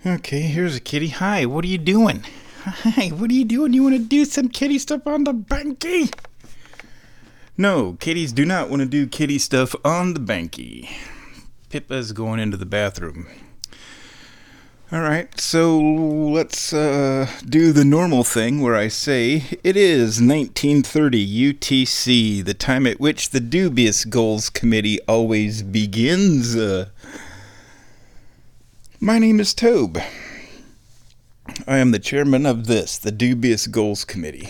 Okay, here's a kitty. Hi, what are you doing? Hi, what are you doing? You want to do some kitty stuff on the banky? No, kitties do not want to do kitty stuff on the banky. Pippa's going into the bathroom. Alright, so let's do the normal thing where I say it is 1930 UTC, the time at which the Dubious Goals Committee always begins. My name is Tobe. I am the chairman of the Dubious Goals Committee.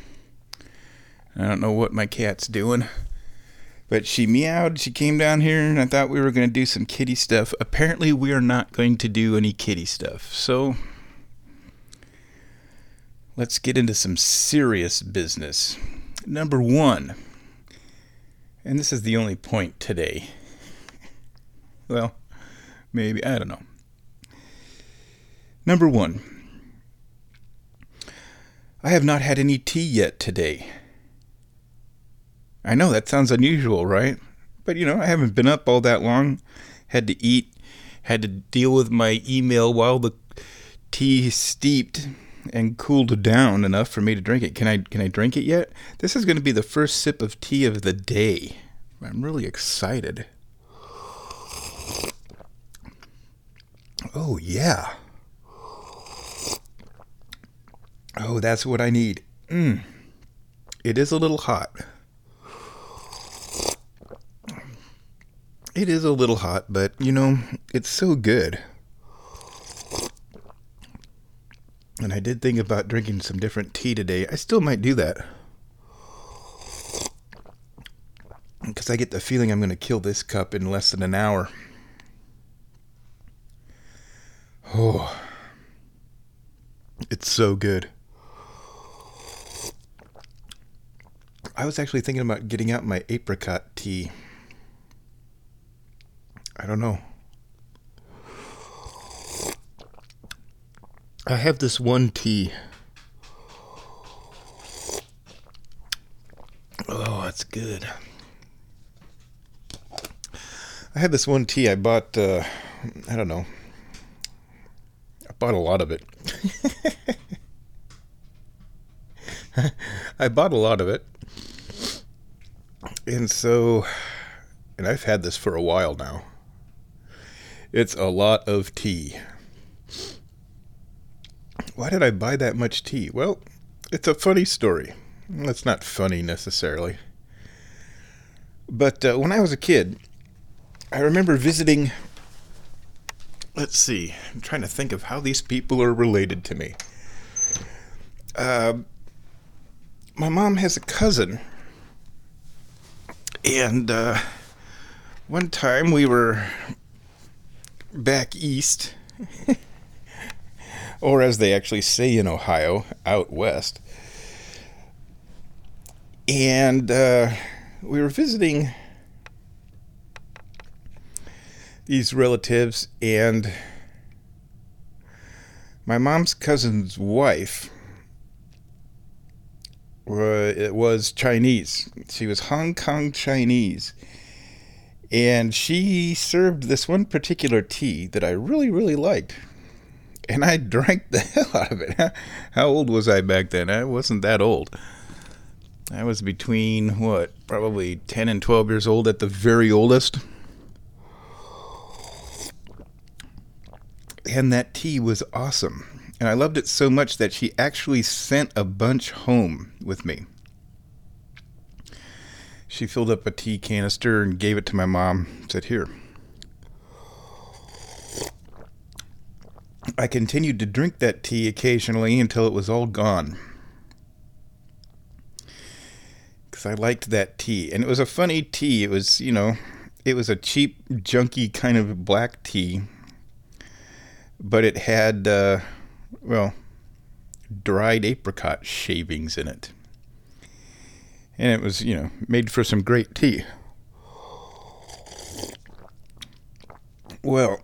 I don't know what my cat's doing, but she meowed, she came down here, and I thought we were going to do some kitty stuff. Apparently, we are not going to do any kitty stuff, so let's get into some serious business. Number one, and this is the only point today. Well, maybe, I don't know. Number one, I have not had any tea yet today. I know that sounds unusual, right? But I haven't been up all that long. Had to eat, had to deal with my email while the tea steeped and cooled down enough for me to drink it. Can I drink it yet? This is going to be the first sip of tea of the day. I'm really excited. Oh, yeah. Oh, that's what I need. It is a little hot. It is a little hot, but, it's so good. And I did think about drinking some different tea today. I still might do that. Because I get the feeling I'm going to kill this cup in less than an hour. Oh. It's so good. I was actually thinking about getting out my apricot tea. I don't know. I have this one tea. Oh, that's good. I have this one tea I bought, I don't know. I bought a lot of it. I bought a lot of it. And I've had this for a while now. It's a lot of tea. Why did I buy that much tea? Well, it's a funny story. It's not funny necessarily. But when I was a kid, I remember visiting... Let's see. I'm trying to think of how these people are related to me. My mom has a cousin. And one time we were back east, or as they actually say in Ohio, out west. And we were visiting these relatives, and my mom's cousin's wife was Chinese. She was Hong Kong Chinese. And she served this one particular tea that I really, really liked. And I drank the hell out of it. How old was I back then? I wasn't that old. I was between, probably 10 and 12 years old at the very oldest. And that tea was awesome. And I loved it so much that she actually sent a bunch home with me. She filled up a tea canister and gave it to my mom. Said, "Here." I continued to drink that tea occasionally until it was all gone. Because I liked that tea. And it was a funny tea. It was, it was a cheap, junky kind of black tea. But it had, dried apricot shavings in it. And it was, made for some great tea. Well,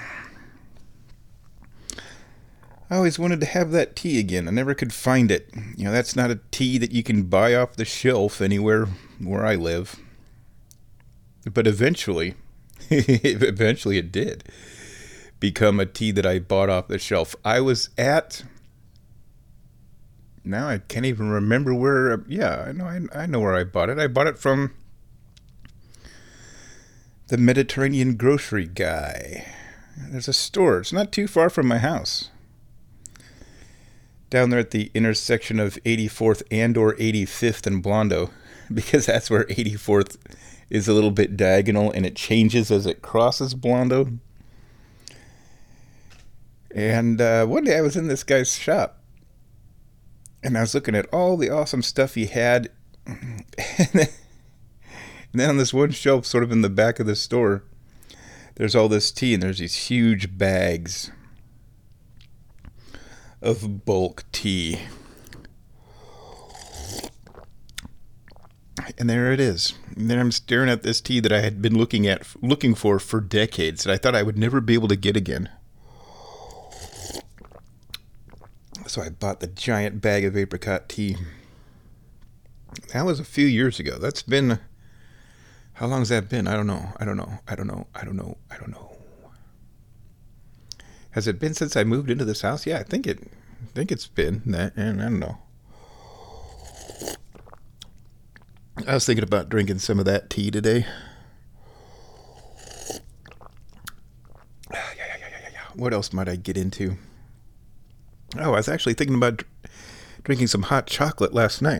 I always wanted to have that tea again. I never could find it. That's not a tea that you can buy off the shelf anywhere where I live. But eventually it did. become a tea that I bought off the shelf. I was at, now I can't even remember where. Yeah, I know where I bought it. I bought it from the Mediterranean grocery guy. There's a store. It's not too far from my house. Down there at the intersection of 84th and or 85th and Blondo, because that's where 84th is a little bit diagonal and it changes as it crosses Blondo. And one day I was in this guy's shop and I was looking at all the awesome stuff he had. And then on this one shelf, sort of in the back of the store, there's all this tea and there's these huge bags of bulk tea. And there it is. And then I'm staring at this tea that I had been looking for decades, that I thought I would never be able to get again. So I bought the giant bag of apricot tea. That was a few years ago. That's been, how long has that been? I don't know. Has it been since I moved into this house? Yeah, I think it's been that, and I don't know. I was thinking about drinking some of that tea today. What else might I get into? Oh, I was actually thinking about drinking some hot chocolate last night.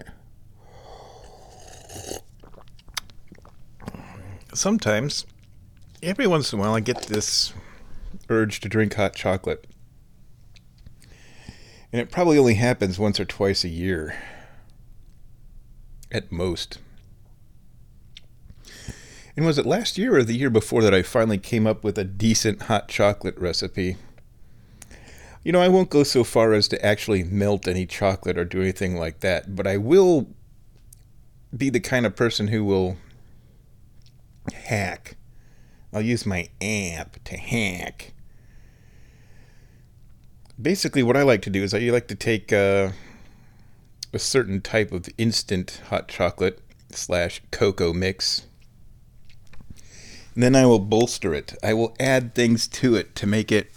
Sometimes, every once in a while, I get this urge to drink hot chocolate. And it probably only happens once or twice a year. At most. And was it last year or the year before that I finally came up with a decent hot chocolate recipe? You know, I won't go so far as to actually melt any chocolate or do anything like that, but I will be the kind of person who will hack. I'll use my amp to hack. Basically, what I like to do is I like to take a certain type of instant hot chocolate / cocoa mix. And then I will bolster it. I will add things to it to make it,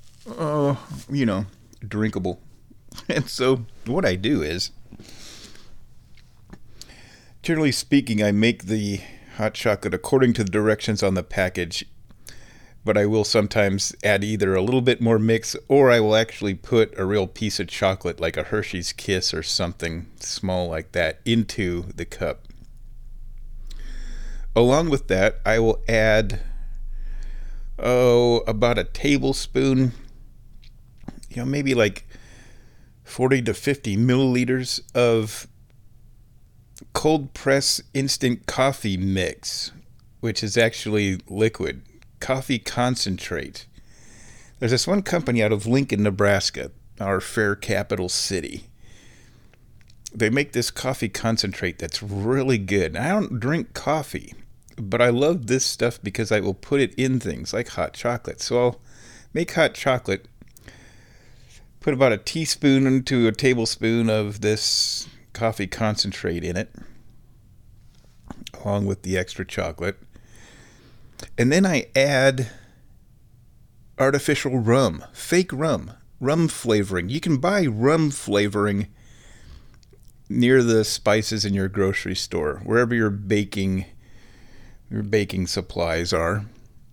drinkable. And so what I do is, generally speaking, I make the hot chocolate according to the directions on the package. But I will sometimes add either a little bit more mix, or I will actually put a real piece of chocolate, like a Hershey's Kiss or something small like that, into the cup. Along with that, I will add, about a tablespoon, maybe like 40 to 50 milliliters of cold press instant coffee mix, which is actually liquid. Coffee concentrate. There's this one company out of Lincoln, Nebraska, our fair capital city. They make this coffee concentrate that's really good. I don't drink coffee, but I love this stuff because I will put it in things like hot chocolate. So I'll make hot chocolate, put about a teaspoon to a tablespoon of this coffee concentrate in it, along with the extra chocolate. And then I add artificial rum, fake rum flavoring. You can buy rum flavoring near the spices in your grocery store, wherever your baking supplies are.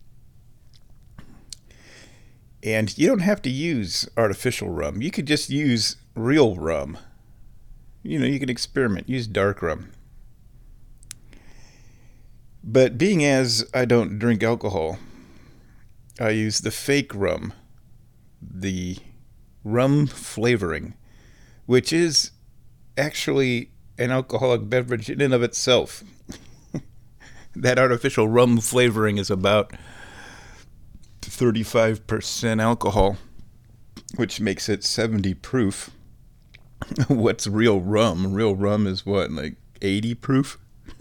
And you don't have to use artificial rum. You could just use real rum. You can experiment, use dark rum. But being as I don't drink alcohol, I use the fake rum, the rum flavoring, which is actually an alcoholic beverage in and of itself. That artificial rum flavoring is about 35% alcohol, which makes it 70 proof. What's real rum? Real rum is what, like 80 proof?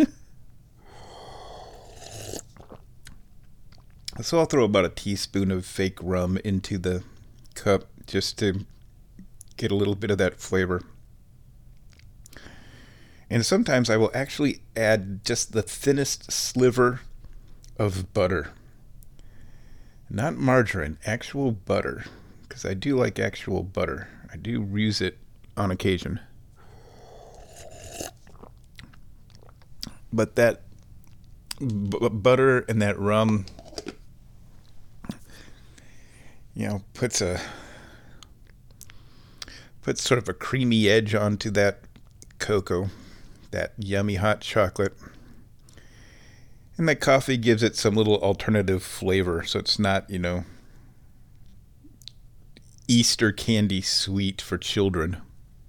So I'll throw about a teaspoon of fake rum into the cup just to get a little bit of that flavor. And sometimes I will actually add just the thinnest sliver of butter. Not margarine, actual butter. Because I do like actual butter. I do use it on occasion. But that butter and that rum, puts sort of a creamy edge onto that cocoa, that yummy hot chocolate. And that coffee gives it some little alternative flavor, so it's not, Easter candy sweet for children.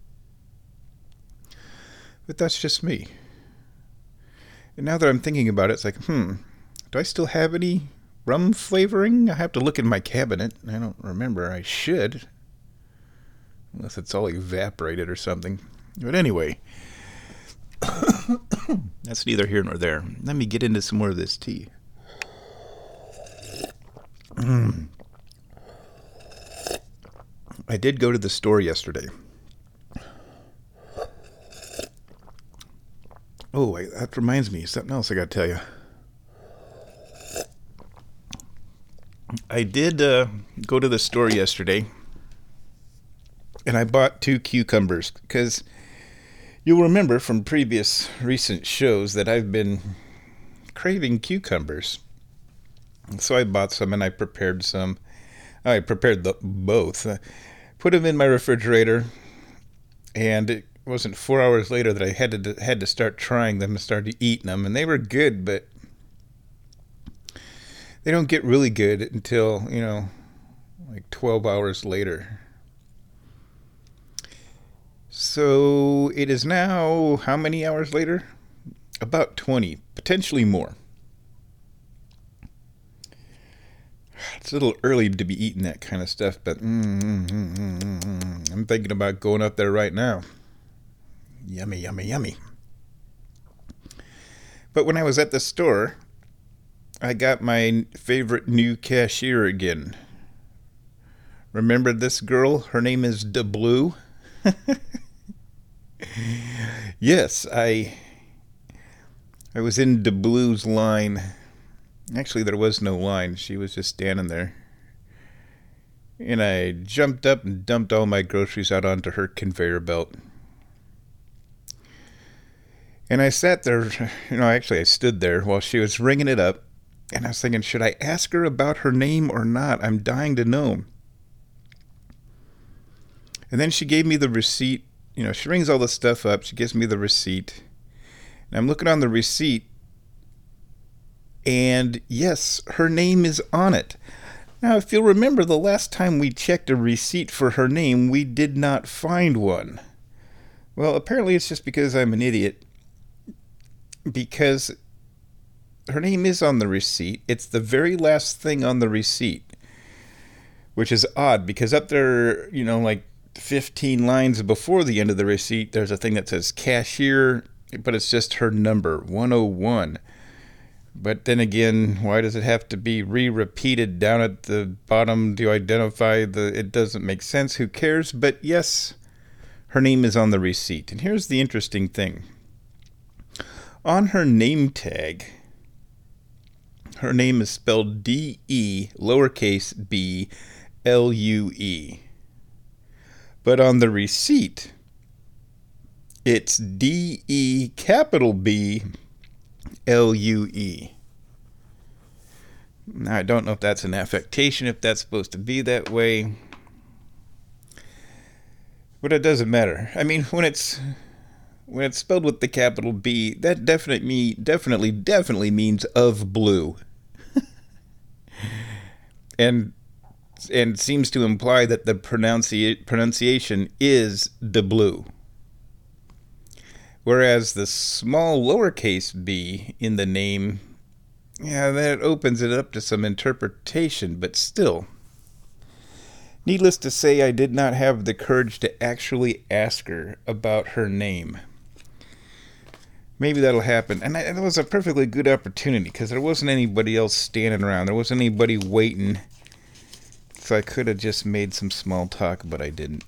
But that's just me. And now that I'm thinking about it, it's like, do I still have any rum flavoring? I have to look in my cabinet. I don't remember. I should. Unless it's all evaporated or something. But anyway, that's neither here nor there. Let me get into some more of this tea. I did go to the store yesterday. Oh, wait, that reminds me. Something else I got to tell you. I did go to the store yesterday. And I bought 2 cucumbers because you'll remember from previous recent shows that I've been craving cucumbers. So I bought some and I prepared some. I prepared both. Put them in my refrigerator, and it wasn't 4 hours later that I had to start trying them and started eating them. And they were good, but they don't get really good until, like 12 hours later. So it is now, how many hours later? About 20, potentially more. It's a little early to be eating that kind of stuff, but I'm thinking about going up there right now. Yummy, yummy, yummy. But when I was at the store, I got my favorite new cashier again. Remember this girl? Her name is DeBlue. Yes, I was in DeBlue's line. Actually, there was no line. She was just standing there. And I jumped up and dumped all my groceries out onto her conveyor belt. And I sat there, I stood there while she was ringing it up. And I was thinking, should I ask her about her name or not? I'm dying to know. And then she gave me the receipt. She rings all the stuff up. She gives me the receipt. And I'm looking on the receipt. And yes, her name is on it. Now, if you'll remember, the last time we checked a receipt for her name, we did not find one. Well, apparently it's just because I'm an idiot. Because her name is on the receipt. It's the very last thing on the receipt. Which is odd, because up there, like 15 lines before the end of the receipt, there's a thing that says cashier, but it's just her number, 101. But then again, why does it have to be repeated down at the bottom to identify it doesn't make sense, who cares? But yes, her name is on the receipt. And here's the interesting thing. On her name tag, her name is spelled D-E, lowercase b, L-U-E. But on the receipt, it's D-E, capital B, L-U-E. Now, I don't know if that's an affectation, if that's supposed to be that way. But it doesn't matter. I mean, when it's spelled with the capital B, that definitely means of blue. and seems to imply that the pronunciation is de blue. Whereas the small lowercase b in the name, that opens it up to some interpretation, but still. Needless to say, I did not have the courage to actually ask her about her name. Maybe that'll happen. And it was a perfectly good opportunity, because there wasn't anybody else standing around. There wasn't anybody waiting. So I could have just made some small talk, but I didn't.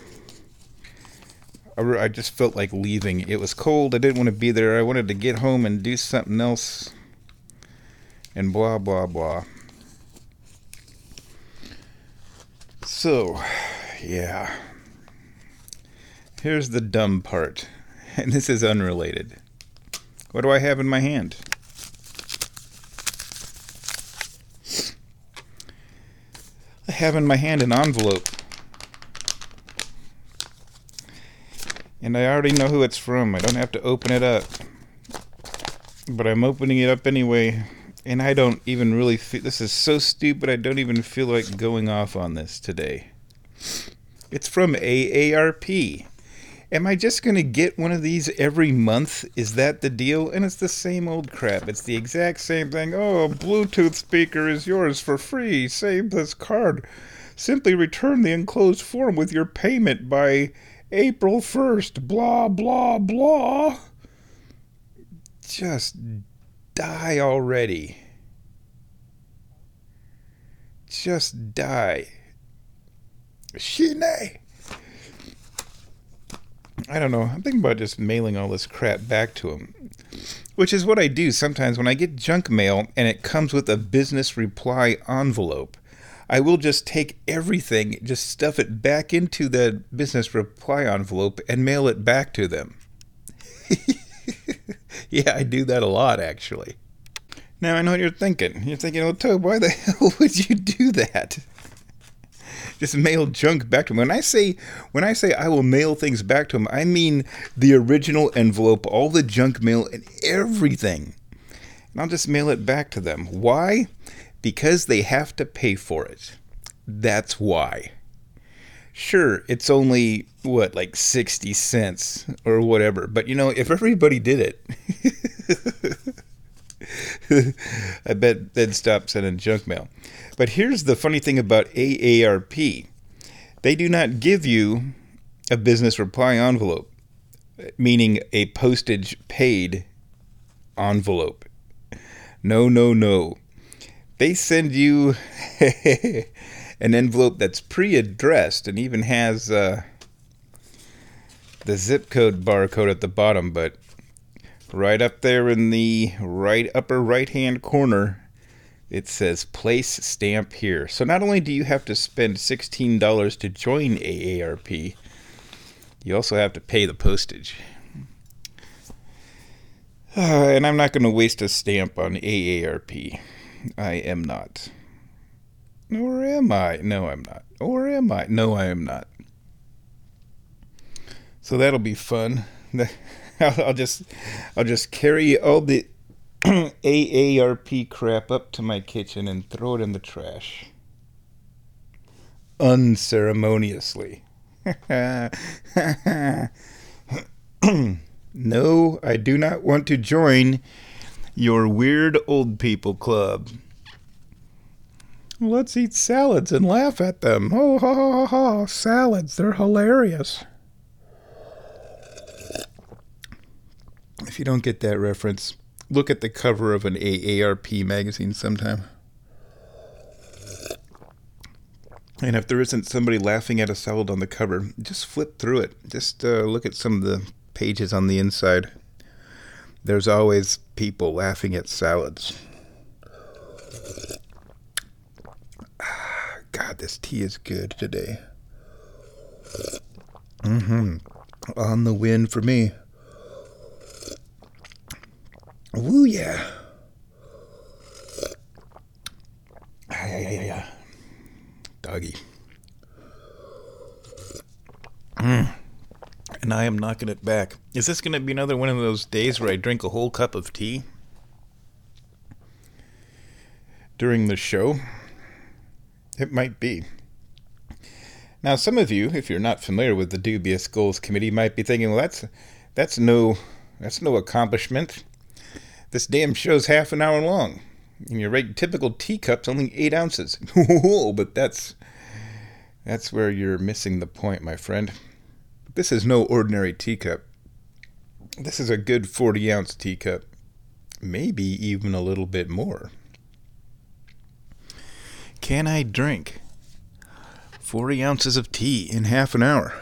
I just felt like leaving. It was cold. I didn't want to be there. I wanted to get home and do something else. And blah, blah, blah. So, yeah. Here's the dumb part. And this is unrelated. What do I have in my hand? I have in my hand an envelope. And I already know who it's from. I don't have to open it up. But I'm opening it up anyway. And I don't even really feel... This is so stupid, I don't even feel like going off on this today. It's from AARP. Am I just going to get one of these every month? Is that the deal? And it's the same old crap. It's the exact same thing. Oh, a Bluetooth speaker is yours for free. Save this card. Simply return the enclosed form with your payment by April 1st. Blah, blah, blah. Just die already. Just die. Shine. I don't know. I'm thinking about just mailing all this crap back to him. Which is what I do sometimes when I get junk mail and it comes with a business reply envelope. I will just take everything, just stuff it back into the business reply envelope and mail it back to them. Yeah, I do that a lot, actually. Now, I know what you're thinking. You're thinking, oh, Tobe, why the hell would you do that? Just mail junk back to him. When I say I will mail things back to him, I mean the original envelope, all the junk mail, and everything. And I'll just mail it back to them. Why? Because they have to pay for it. That's why. Sure, it's only, like 60 cents or whatever. But, if everybody did it, I bet they'd stop sending junk mail. But here's the funny thing about AARP. They do not give you a business reply envelope, meaning a postage paid envelope. No. They send you an envelope that's pre-addressed and even has the zip code barcode at the bottom, but right up there in the upper right-hand corner, it says place stamp here. So not only do you have to spend $16 to join AARP, you also have to pay the postage. And I'm not going to waste a stamp on AARP. I am not. Or am I? No, I'm not. Or am I? No, I am not. So that'll be fun. I'll just carry all the AARP crap up to my kitchen and throw it in the trash. Unceremoniously. No, I do not want to join your weird old people club. Let's eat salads and laugh at them. Oh, ha, ha, ha, ha. Salads, they're hilarious. If you don't get that reference, look at the cover of an AARP magazine sometime. And if there isn't somebody laughing at a salad on the cover, just flip through it. Just look at some of the pages on the inside. There's always people laughing at salads. God, this tea is good today. On the win for me. Woo, yeah. Yeah. Doggy. And I am knocking it back. Is this going to be another one of those days where I drink a whole cup of tea during the show? It might be. Now, some of you, if you're not familiar with the Dubious Goals Committee, might be thinking, well, that's no accomplishment. This damn show's half an hour long. And your typical teacup's only 8 ounces. But that's where you're missing the point, my friend. This is no ordinary teacup. This is a good 40-ounce teacup. Maybe even a little bit more. Can I drink 40 ounces of tea in half an hour?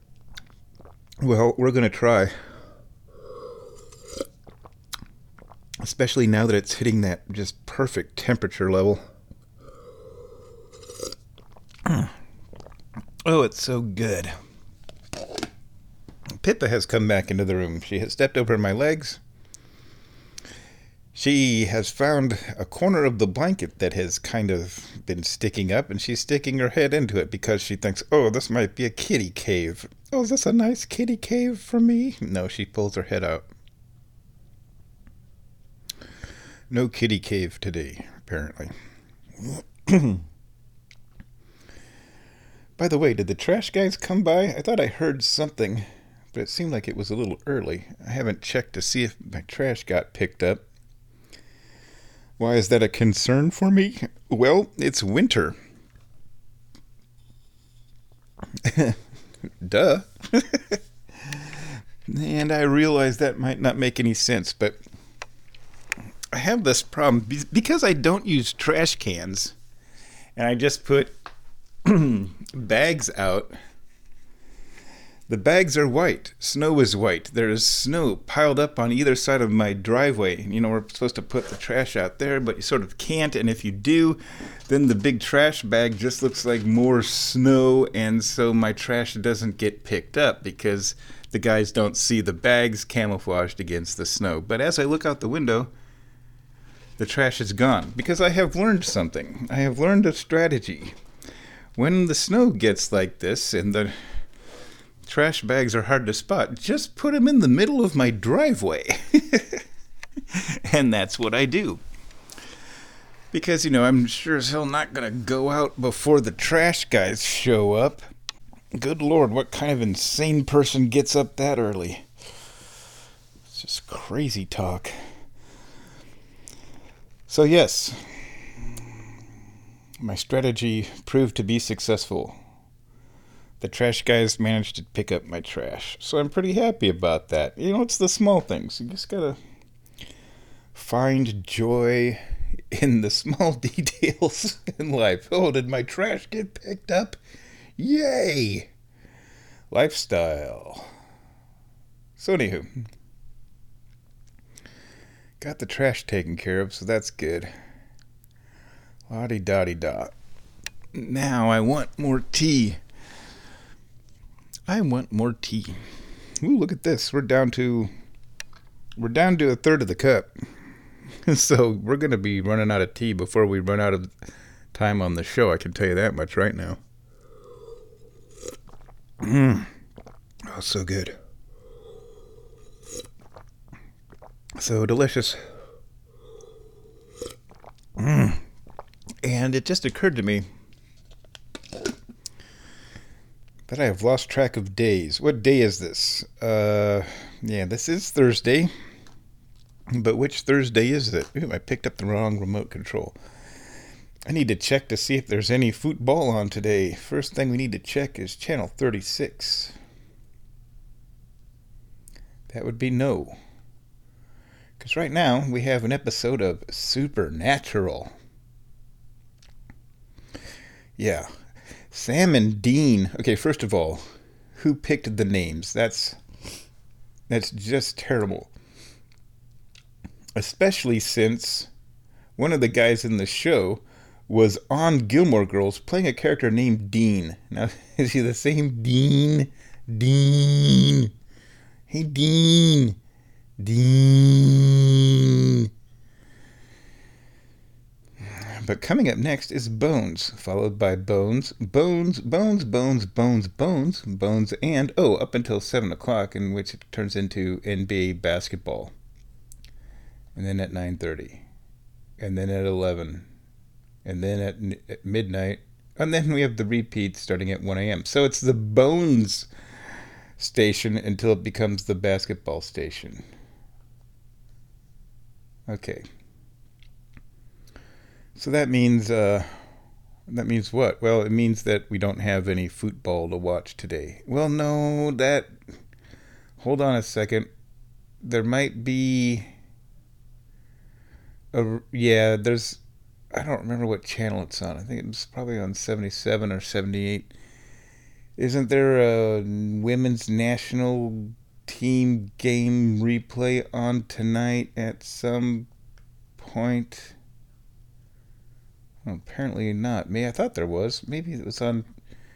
Well, we're going to try. especially now that it's hitting that just perfect temperature level. Oh, it's so good. Pippa has come back into the room. She has stepped over my legs. She has found a corner of the blanket that has kind of been sticking up, and she's sticking her head into it because she thinks, oh, this might be a kitty cave. Oh, is this a nice kitty cave for me? No, she pulls her head out. No kitty cave today, apparently. By the way, did the trash guys come by? I thought I heard something, but it seemed like it was a little early. I haven't checked to see if my trash got picked up. Why is that a concern for me? Well, it's winter. Duh. And I realize that might not make any sense, but I have this problem because I don't use trash cans and I just put bags out. The bags are white. Snow is white. There is snow piled up on either side of my driveway. You know, we're supposed to put the trash out there, but you sort of can't. And if you do, then the big trash bag just looks like more snow. And so my trash doesn't get picked up because the guys don't see the bags camouflaged against the snow. But as I look out the window, the trash is gone because I have learned something. I have learned a strategy. When the snow gets like this and the trash bags are hard to spot, just put them in the middle of my driveway. And that's what I do. Because, you know, I'm sure as hell not going to go out before the trash guys show up. Good Lord, what kind of insane person gets up that early? It's just crazy talk. So yes, my strategy proved to be successful. The trash guys managed to pick up my trash. So I'm pretty happy about that. You know, it's the small things. You just gotta find joy in the small details in life. Oh, did my trash get picked up? Yay! Lifestyle. So anywho, got the trash taken care of, so that's good. La-di-da-di-da. Now I want more tea. I want more tea. Ooh, look at this. We're down to a third of the cup. So we're going to be running out of tea before we run out of time on the show. I can tell you that much right now. Oh, so good. So delicious. And it just occurred to me that I have lost track of days. What day is this? Yeah, this is Thursday. But which Thursday is it? Ooh, I picked up the wrong remote control. I need to check to see if there's any football on today. First thing we need to check is channel 36. That would be no. Because right now we have an episode of Supernatural. Yeah. Sam and Dean. Okay, first of all, who picked the names? That's just terrible. Especially since one of the guys in the show was on Gilmore Girls playing a character named Dean. Now, is he the same Dean? Dean. Hey, Dean. Dean. But coming up next is Bones, followed by Bones, Bones, Bones, Bones, Bones, Bones, Bones, and, up until 7 o'clock, in which it turns into NBA basketball. And then at 9:30. And then at 11. And then at midnight. And then we have the repeat starting at 1 a.m. So it's the Bones station until it becomes the basketball station. Okay. So that means what? Well, it means that we don't have any football to watch today. Well, no, hold on a second. There might be there's, I don't remember what channel it's on. I think it's probably on 77 or 78. Isn't there a women's national team game replay on tonight at some point? Well, apparently not. I thought there was. Maybe it was on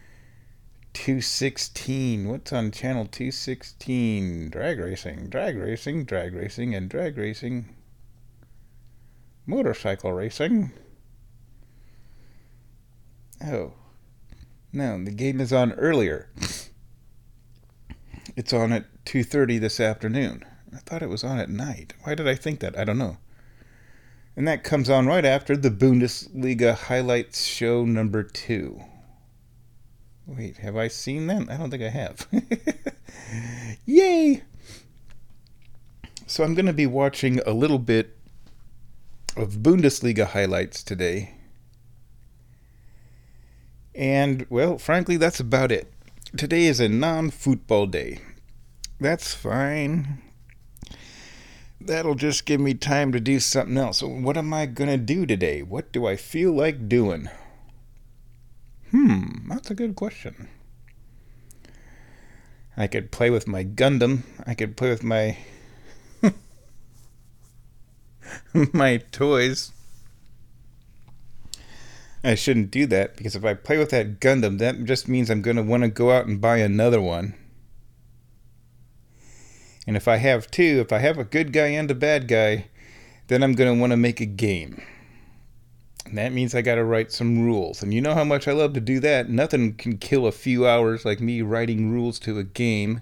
216. What's on channel 216? Drag racing, and drag racing. Motorcycle racing. Oh. No, the game is on earlier. It's on at 2:30 this afternoon. I thought it was on at night. Why did I think that? I don't know. And that comes on right after the Bundesliga highlights show number 2. Wait, have I seen that? I don't think I have. Yay! So I'm going to be watching a little bit of Bundesliga highlights today. And, well, frankly, that's about it. Today is a non-football day. That's fine. That'll just give me time to do something else. So what am I going to do today? What do I feel like doing? That's a good question. I could play with my Gundam. I could play with my my toys. I shouldn't do that, because if I play with that Gundam, that just means I'm going to want to go out and buy another one. And if I have two, if I have a good guy and a bad guy, then I'm going to want to make a game. And that means I got to write some rules. And you know how much I love to do that. Nothing can kill a few hours like me writing rules to a game.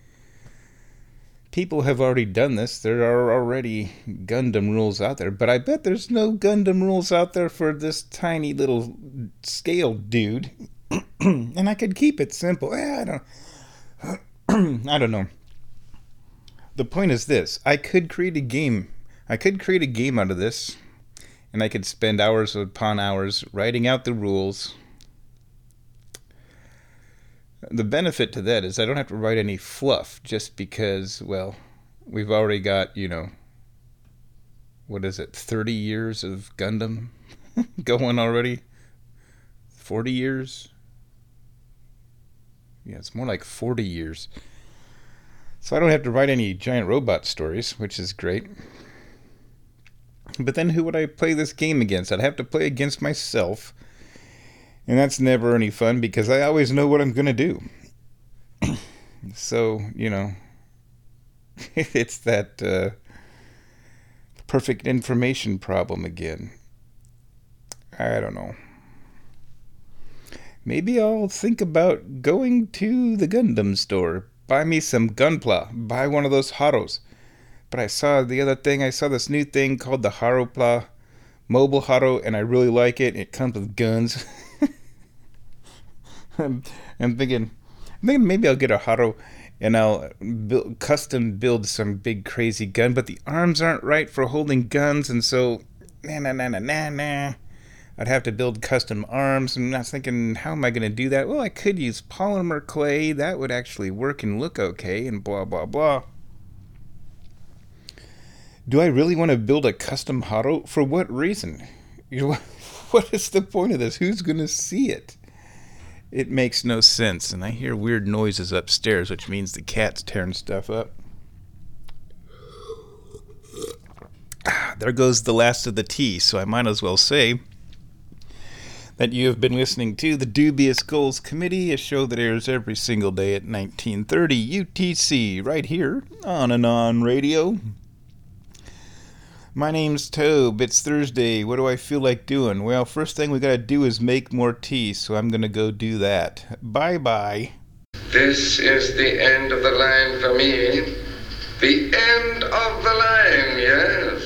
People have already done this. There are already Gundam rules out there. But I bet there's no Gundam rules out there for this tiny little scale dude. And I could keep it simple. I don't know. The point is this. I could create a game. I could create a game out of this. And I could spend hours upon hours writing out the rules. The benefit to that is I don't have to write any fluff, just because, well, we've already got, 30 years of Gundam going already? 40 years? Yeah, it's more like 40 years. So I don't have to write any giant robot stories, which is great. But then who would I play this game against? I'd have to play against myself. And that's never any fun, because I always know what I'm going to do. So, it's that perfect information problem again. I don't know. Maybe I'll think about going to the Gundam store. Buy me some Gunpla. Buy one of those Haros. But I saw this new thing called the Haropla Mobile Haro, and I really like it. It comes with guns. I'm thinking maybe I'll get a Haro and I'll custom build some big crazy gun, but the arms aren't right for holding guns, and so nah. I'd have to build custom arms, and I was thinking, how am I going to do that? Well, I could use polymer clay. That would actually work and look okay, and blah, blah, blah. Do I really want to build a custom Haro? For what reason? What is the point of this? Who's going to see it? It makes no sense, and I hear weird noises upstairs, which means the cat's tearing stuff up. There goes the last of the tea, so I might as well say that you have been listening to the Dubious Goals Committee, a show that airs every single day at 1930 UTC, right here on Anon Radio. My name's Tobe. It's Thursday. What do I feel like doing? Well, first thing we gotta do is make more tea, so I'm gonna go do that. Bye-bye. This is the end of the line for me. The end of the line, yes.